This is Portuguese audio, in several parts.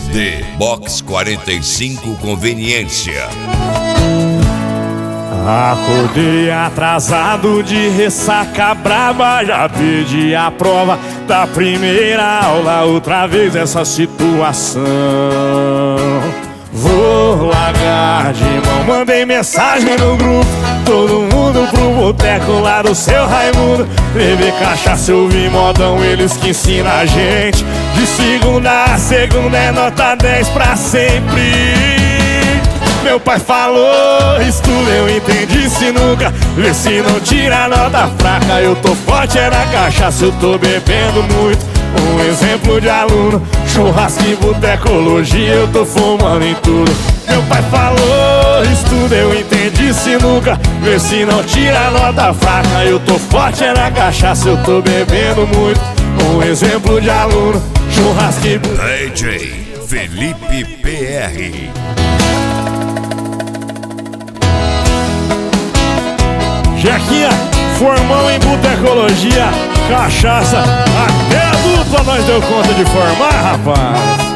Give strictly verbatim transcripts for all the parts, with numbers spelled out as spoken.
D Box quarenta e cinco Conveniência. Acordei atrasado de ressaca braba, já perdi a prova da primeira aula, outra vez essa situação. Vou largar de mão, mandei mensagem no grupo, todo mundo pro boteco lá do seu Raimundo. Beber cachaça, ouvir modão, eles que ensinam a gente. De segunda a segunda é nota dez pra sempre. Meu pai falou, estuda, eu entendi sinuca. Vê se não tira a nota fraca. Eu tô forte é na cachaça, eu tô bebendo muito. Um exemplo de aluno, churrasco e botecologia, eu tô fumando em tudo. Meu pai falou, estuda, eu entendi sinuca. Vê se não tira a nota fraca. Eu tô forte é na cachaça, eu tô bebendo muito. Um exemplo de aluno, churrasco e D J Felipe P R. Jequinha, formão em botecologia, cachaça, até a dupla nós deu conta de formar, rapaz.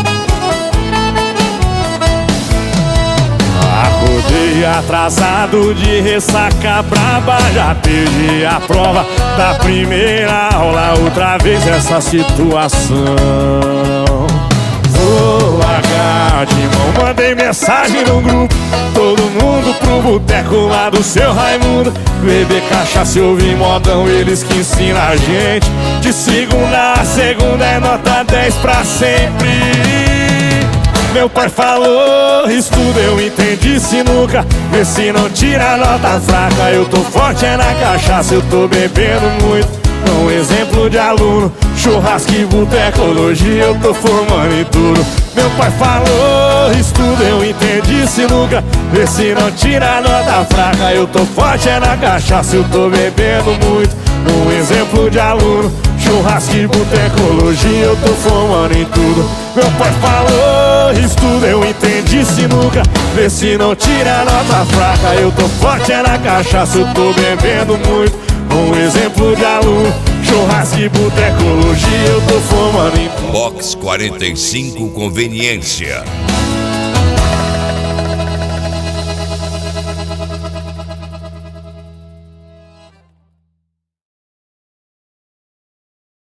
Acordei atrasado de ressaca braba, já perdi a prova da primeira aula, outra vez essa situação. Vou largar de mão, mandei mensagem no grupo, todo mundo pro boteco lá do seu Raimundo. Beber cachaça e ouvir modão, eles que ensinam a gente. De segunda a segunda é nota dez pra sempre. Meu pai falou, estuda, eu entendi sinuca. Vê se não tira a nota fraca. Eu tô forte é na cachaça, eu tô bebendo muito. Um exemplo de aluno, churrasco e botecologia, eu tô formando em tudo. Meu pai falou, estuda, eu entendi sinuca. Vê se não tira a nota fraca. Eu tô forte é na cachaça, eu tô bebendo muito. Um exemplo de aluno, churrasco e botecologia, eu tô fumando em tudo. Meu pai falou, estuda, eu entendi sinuca. Vê se não tira a nota fraca. Eu tô forte é na cachaça, eu tô bebendo muito. Um exemplo de aluno, churrasco e botecologia, eu tô fumando em tudo. Box quarenta e cinco Conveniência.